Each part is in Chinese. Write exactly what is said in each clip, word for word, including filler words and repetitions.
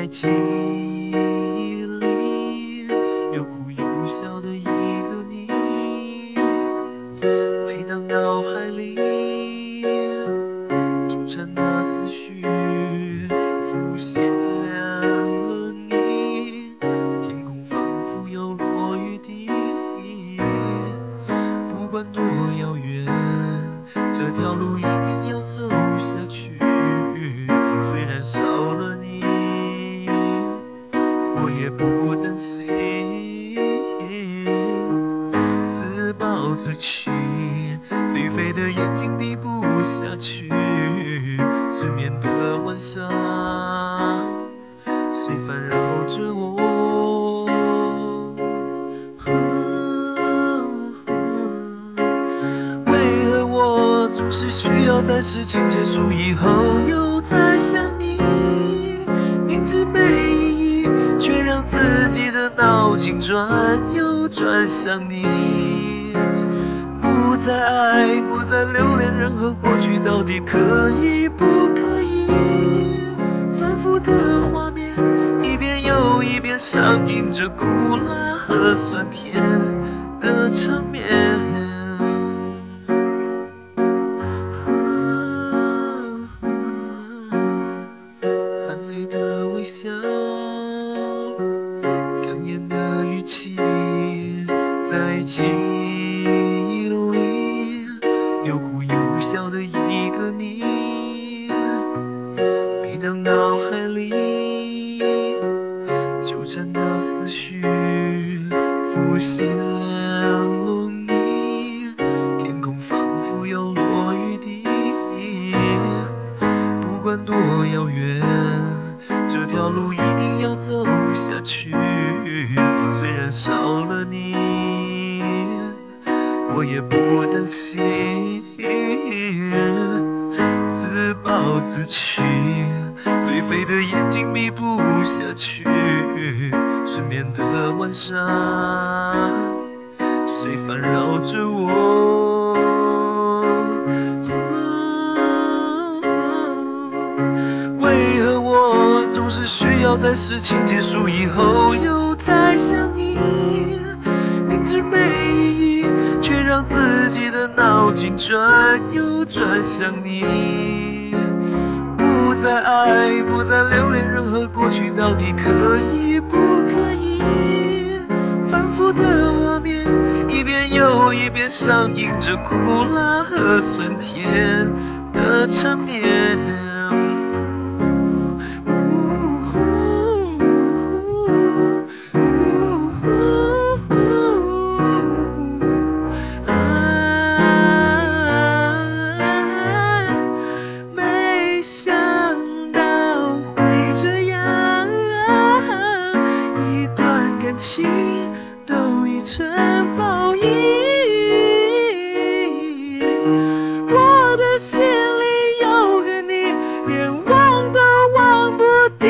在记忆里有哭有笑的一个你，每当脑海里纠缠的思绪浮现了你，天空仿佛要落雨滴，不管多遥远，这条路一定要走下去。虽然少了你，我也不担心，自暴自弃，颓废的眼睛闭不下去，失眠的晚上，谁烦扰着我？为何我总是需要在事情结束以后又再想你？明知没意义，却让自己的脑筋转又转向你。不再爱，不再留恋任何过去，到底可以不可以？反复的画面，一遍又一遍上映着苦辣和酸甜的场面。含泪的微笑，哽咽的语气，在记忆里有哭有笑的一个你，每当脑海里纠缠的思绪浮现了你，天空仿佛要落雨滴，不管多遥远，这条路一定要走下去。虽然少了你，我也不担心，自暴自弃，颓废的眼睛闭不下去，失眠的晚上，谁烦扰着我？为何我总是需要在事情结束以后又再想你？明知没意义，却让自己的脑筋转又转向你。不再爱，不再留恋任何过去，到底可以不可以？反复的画面，一遍又一遍上映着苦辣和酸甜的场面。都已成报应，我的心里有个你，连忘都忘不掉。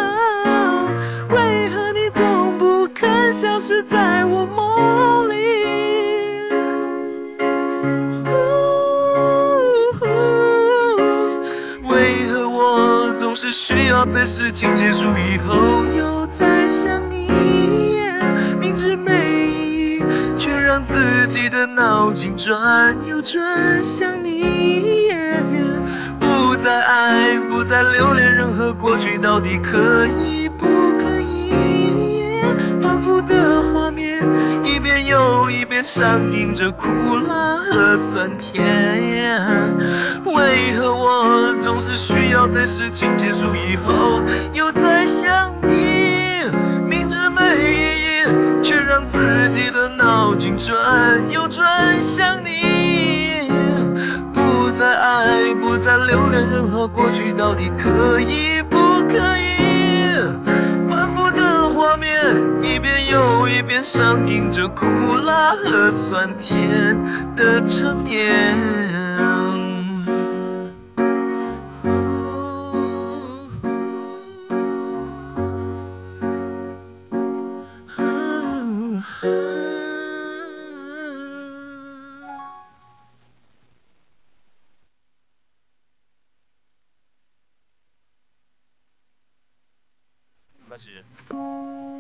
为何你总不肯消失在我梦里？为何我总是需要在事情结束以后又再想你？明知没意义，却让自己的脑筋转又转向你。不再爱，不再留恋任何过去，到底可以不可以？反复的画面，一遍又一遍上映着苦辣和酸甜。为何我总是需要在事情结束以后又再想你？明知没意义，却让自己的脑筋转又转向你。不再爱，不再留恋任何过去，到底可以不可以？反复的画面，一遍又一遍上映着苦辣和酸甜的场面。 开始。